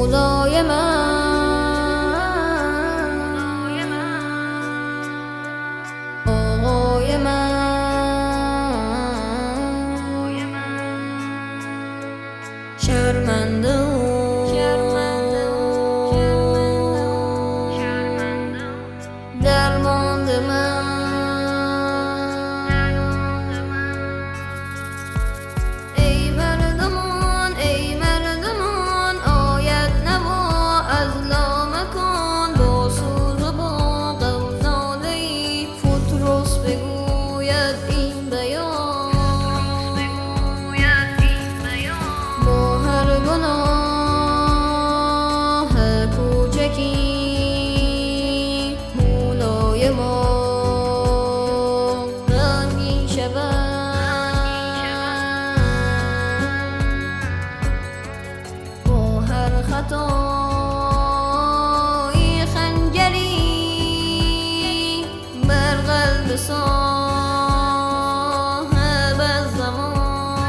مولای من آقای من شرمنده و درمانده من ای مردمان ای مردمان آید نوا از لامکان با سوز و با غمزاده ای پتروس بگوید این بیان با هر گناه کوچکی مولای ما غمگین شود با هر خطایی خنجری بر قلب صاحب الزمان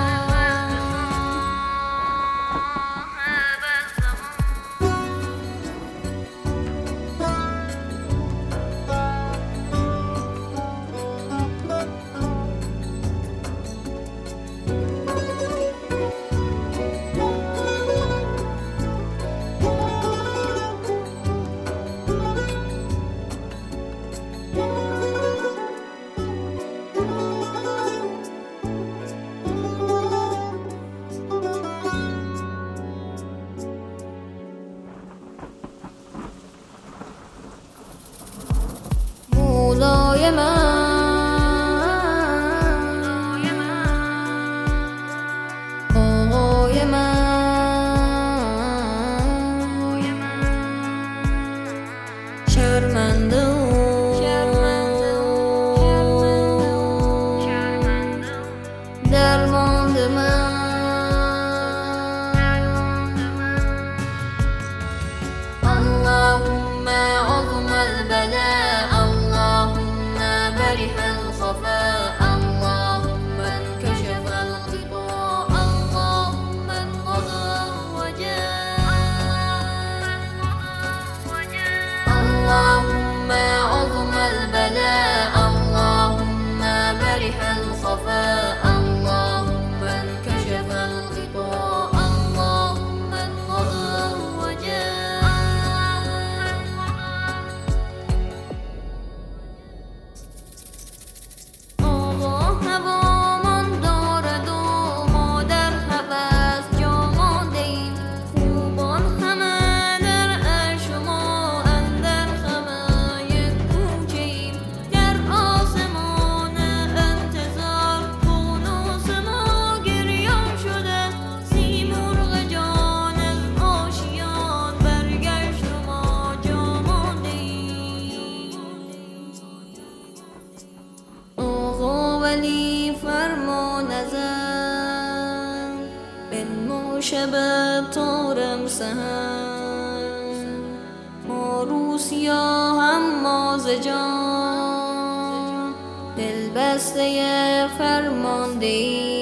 مولای من آقای من شرمنده و درمانده من اللهم عظم البلاء برح الخفاء اللهم انكشف الغطاء اللهم انقضى الوجاء اللهم عظم البلاء اللهم برح الخفاء اللهم انكشف الغطاء اللهم انقضى الوجاء ولی فرمان ازم بنمو شب تارم سهر ما روسیا هم مازجان دل بسته فرمانده ای